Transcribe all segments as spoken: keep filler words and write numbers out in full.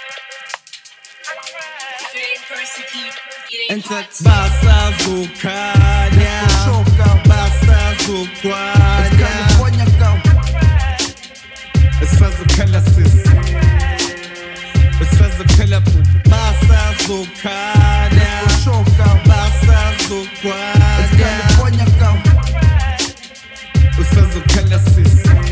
Enhlanhla basazokhanya basazokhanya Basazokhala sis Basazokhala basazokhanya basazokhanya Basazokhala sis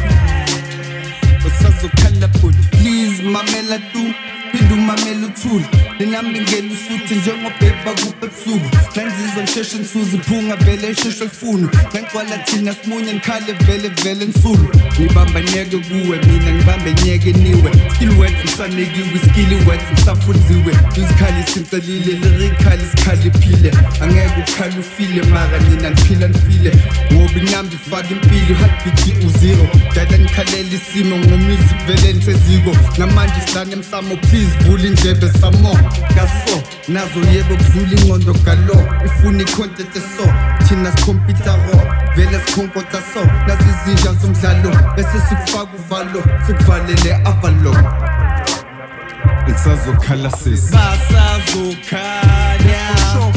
Basazokhala bhuti Please mamela tu Pindu mamela uthula Linami ngena usuthi njengobhebha kupebusuku Ngenzizwa ngisheshe nsuzi phunga vele ngisheshe kufunu Ngengcwala thina simunye ngikhale vele vele nsulu Ngibamba nyeke kuwe mina ngibambe nyeke niwe Skill words ngisanekiwe skill words ngisafunziwe Uzikhali simcelile lirikhali sikhaliphile Angeke ukhali ufile mara nina ngiphila nifile Ngoba inambi faka impilo heartbeat uzero Dada ngikhalela isimo ngomusic vele ngiseziko Namanje sidlane emsamo please vula indlebe samo Kaso, nazo yebo kudlula ingqondo galo Ufuna i-content eso, thina sikhompyutha ro Vele sikhonkotha so, nazi izinja zomdlalo Bese sikufaka uvalo, sikuvalele avalo Basazokhala sis Basazokhanya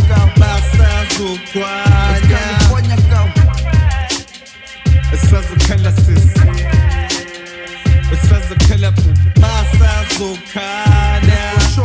Basazokhanya Basazokhala sis Basazokhala Basazokhanya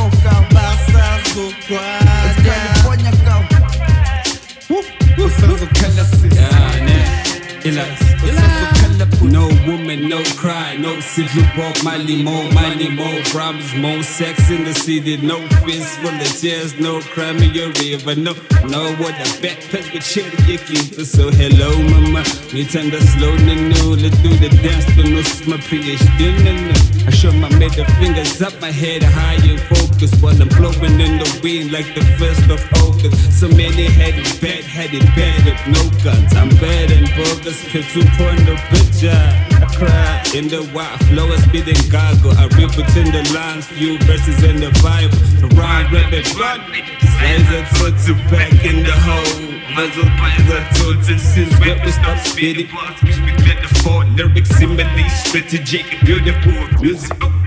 No woman, no cry, no sick, look walk, money more, money more, problems, more sex in the city, no fist full of tears, no crime in your river, no, no what a backpack with cherry keep. So hello mama, me turn the slow no, let's do the dance, to no my PhD, no, I show my middle fingers up my head high and focus while I'm blowing in the wind like the first of August. So many had it bad, had it bad with no guns. I'm bad and bogus, kids who point the picture. I cry in the wild flow, I spit and goggle. I rip between the lines, few verses in the Bible. So rhyme, rap and run. Slides I put you back in the hole. Muzzle bites I told you since rap is not spitting. We spit metaphor, lyrics, simile, strategic, beautiful music.